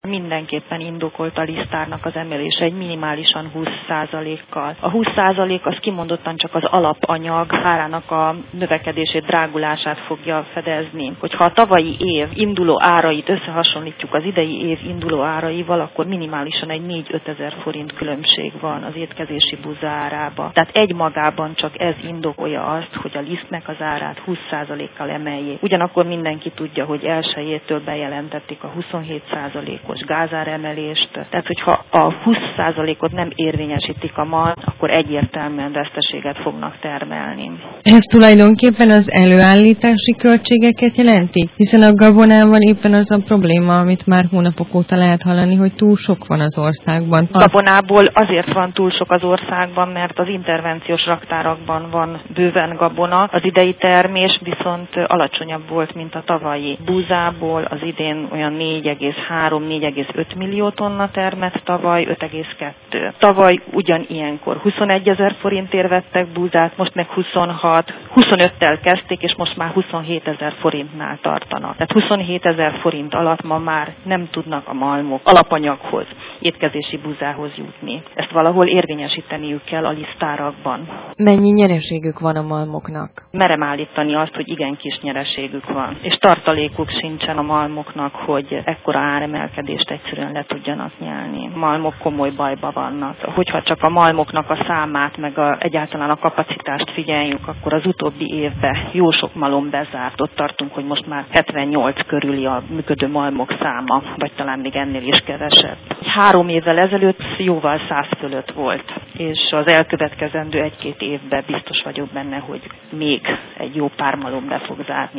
Mindenképpen indokolt a lisztárnak az emelése egy minimálisan 20%-kal. A 20% az kimondottan csak az alapanyag árának a növekedését, drágulását fogja fedezni. Hogyha a tavalyi év induló árait összehasonlítjuk az idei év induló áraival, akkor minimálisan egy 4-5 ezer forint különbség van az étkezési buza árába. Tehát egymagában csak ez indokolja azt, hogy a lisztnek az árát 20%-kal emeljék. Ugyanakkor mindenki tudja, hogy 1-től bejelentették a 27%-os gázáremelést. Tehát, hogyha a 20%-ot nem érvényesítik a MAL, akkor egyértelműen veszteséget fognak termelni. Ez tulajdonképpen az előállítási költségeket jelenti? Hiszen a gabonával éppen az a probléma, amit már hónapok óta lehet hallani, hogy túl sok van az országban. Gabonából azért van túl sok az országban, mert az intervenciós raktárakban van bőven gabona. Az idei termés viszont alacsonyabb volt, mint a tavalyi. Búzából az idén olyan 4,3-4,5 millió tonna termett, tavaly 5,2. Tavaly ugyanilyenkor 21 ezer forintért vettek búzát, most meg 25-tel kezdték, és most már 27 ezer forintnál tartanak. Tehát 27 ezer forint alatt ma már nem tudnak a malmok alapanyaghoz, étkezési búzához jutni. Ezt valahol érvényesíteniük kell a lisztárakban. Mennyi nyereségük van a malmoknak? Merem állítani azt, hogy igen kis nyereségük van. És tartalékuk sincsen a malmoknak, hogy ekkora áremelkedést egyszerűen le tudjanak nyelni. A malmok komoly bajba vannak. Hogyha csak a malmoknak a számát, meg egyáltalán a kapacitást figyeljük, akkor az utóbbi évben jó sok malom bezárt. Ott tartunk, hogy most már 78 körüli a működő malmok száma, vagy talán még ennél is kevesebb. 3 évvel ezelőtt jóval 100 fölött volt, és az elkövetkezendő 1-2 évben biztos vagyok benne, hogy még egy jó pár malom be fog zárni.